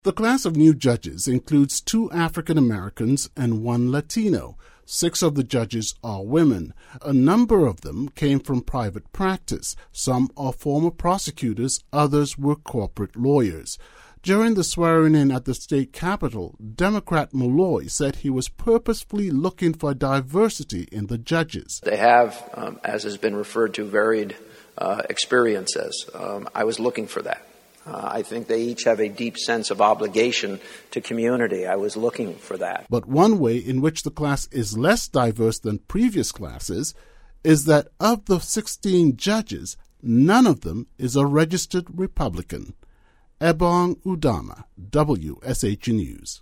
The class of new judges includes 2 African Americans and 1 Latino. 6 of the judges are women. A number of them came from private practice. Some are former prosecutors, others were corporate lawyers. During the swearing-in at the state capitol, Democrat Malloy said he was purposefully looking for diversity in the judges. They have, as has been referred to, varied experiences. I was looking for that. I think they each have a deep sense of obligation to community. I was looking for that. But one way in which the class is less diverse than previous classes is that of the 16 judges, none of them is a registered Republican. Ebong Udama, WSH News.